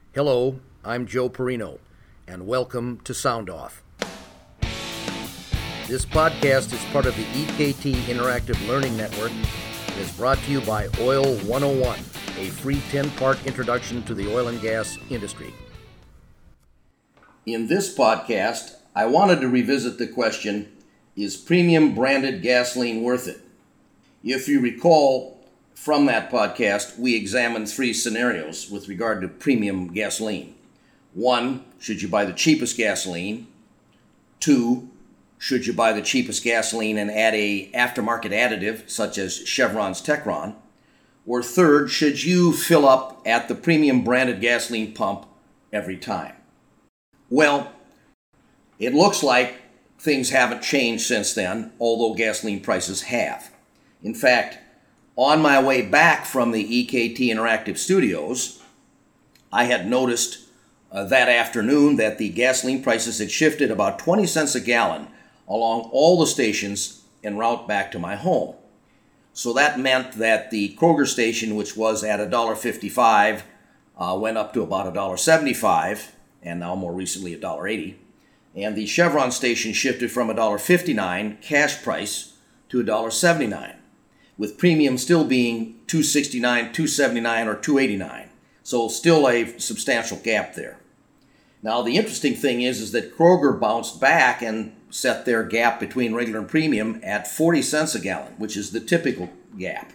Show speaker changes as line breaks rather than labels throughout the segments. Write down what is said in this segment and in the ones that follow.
Hello, I'm Joe Perino, and welcome to Sound Off. This podcast is part of the EKT Interactive Learning Network and is brought to you by Oil 101, a free 10-part introduction to the oil and gas industry. In this podcast, I wanted to revisit the question, is premium branded gasoline worth it? If you recall, from that podcast, we examined three scenarios with regard to premium gasoline. 1, should you buy the cheapest gasoline? 2, should you buy the cheapest gasoline and add a aftermarket additive such as Chevron's Techron? Or 3rd, should you fill up at the premium branded gasoline pump every time? Well, it looks like things haven't changed since then, although gasoline prices have. In fact, on my way back from the EKT Interactive Studios, I had noticed that afternoon that the gasoline prices had shifted about 20 cents a gallon along all the stations en route back to my home. So that meant that the Kroger station, which was at $1.55, went up to about $1.75, and now more recently $1.80. And the Chevron station shifted from $1.59 cash price to $1.79. with premium still being $2.69, $2.79, or $2.89. So still a substantial gap there. Now the interesting thing is that Kroger bounced back and set their gap between regular and premium at 40 cents a gallon, which is the typical gap.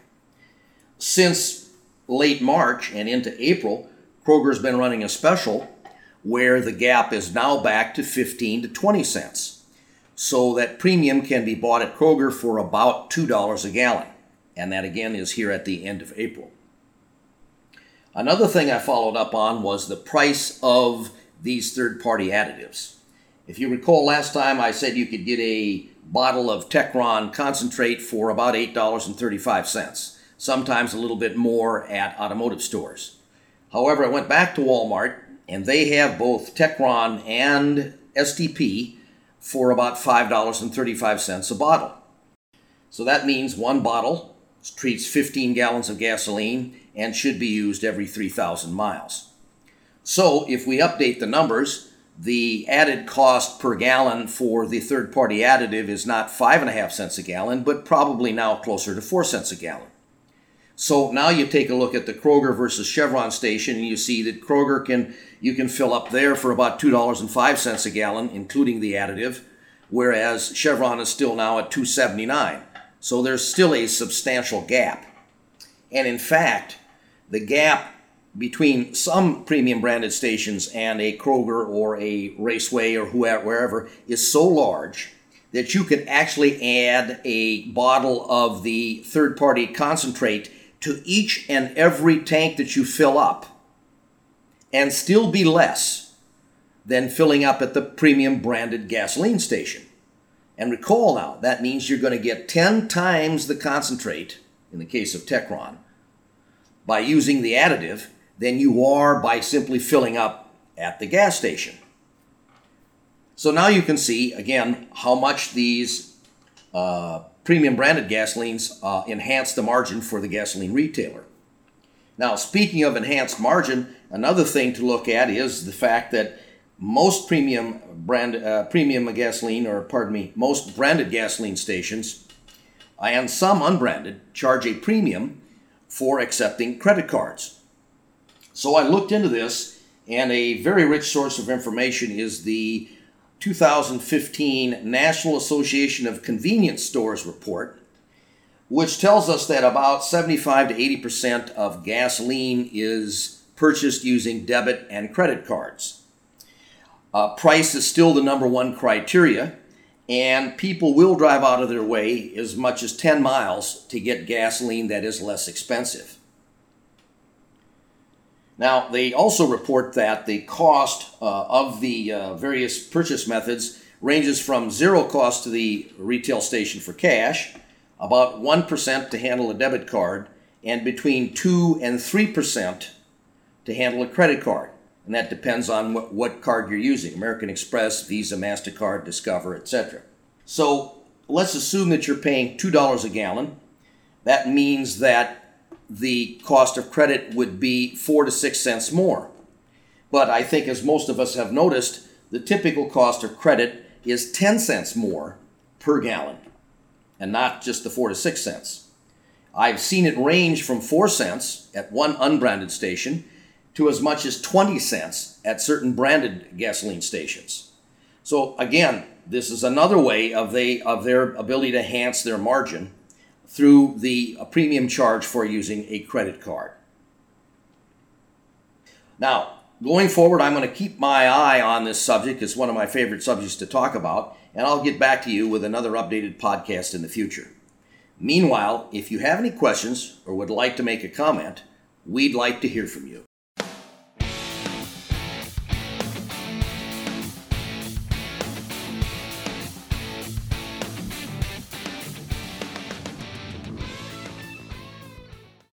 Since late March and into April, Kroger's been running a special where the gap is now back to 15 to 20 cents. So that premium can be bought at Kroger for about $2 a gallon. And that again is here at the end of April. Another thing I followed up on was the price of these third-party additives. If you recall last time I said you could get a bottle of Techron concentrate for about $8.35, sometimes a little bit more at automotive stores. However, I went back to Walmart and they have both Techron and STP for about $5.35 a bottle. So that means one bottle treats 15 gallons of gasoline and should be used every 3,000 miles. So if we update the numbers, the added cost per gallon for the third-party additive is not 5.5 cents a gallon, but probably now closer to 4 cents a gallon. So now you take a look at the Kroger versus Chevron station, and you see that Kroger you can fill up there for about $2.05 a gallon, including the additive, whereas Chevron is still now at $2.79. So there's still a substantial gap. And in fact, the gap between some premium branded stations and a Kroger or a Raceway or wherever is so large that you could actually add a bottle of the third-party concentrate to each and every tank that you fill up and still be less than filling up at the premium branded gasoline station. And recall now, that means you're going to get 10 times the concentrate, in the case of Techron, by using the additive than you are by simply filling up at the gas station. So now you can see, again, how much these premium branded gasolines enhance the margin for the gasoline retailer. Now, speaking of enhanced margin, another thing to look at is the fact that most most branded gasoline stations and some unbranded charge a premium for accepting credit cards. So I looked into this, and a very rich source of information is the 2015 National Association of Convenience Stores report, which tells us that about 75 to 80% of gasoline is purchased using debit and credit cards. Price is still the number one criteria, and people will drive out of their way as much as 10 miles to get gasoline that is less expensive. Now, they also report that the cost of the various purchase methods ranges from zero cost to the retail station for cash, about 1% to handle a debit card, and between 2 and 3% to handle a credit card. And that depends on what card you're using, American Express, Visa, MasterCard, Discover, etc. So let's assume that you're paying $2 a gallon. That means that the cost of credit would be 4 to 6 cents more. But I think, as most of us have noticed, the typical cost of credit is 10 cents more per gallon, and not just the 4 to 6 cents. I've seen it range from 4 cents at one unbranded station to as much as 20 cents at certain branded gasoline stations. So again, this is another way of their ability to enhance their margin through the premium charge for using a credit card. Now, going forward, I'm going to keep my eye on this subject. It's one of my favorite subjects to talk about, and I'll get back to you with another updated podcast in the future. Meanwhile, if you have any questions or would like to make a comment, we'd like to hear from you.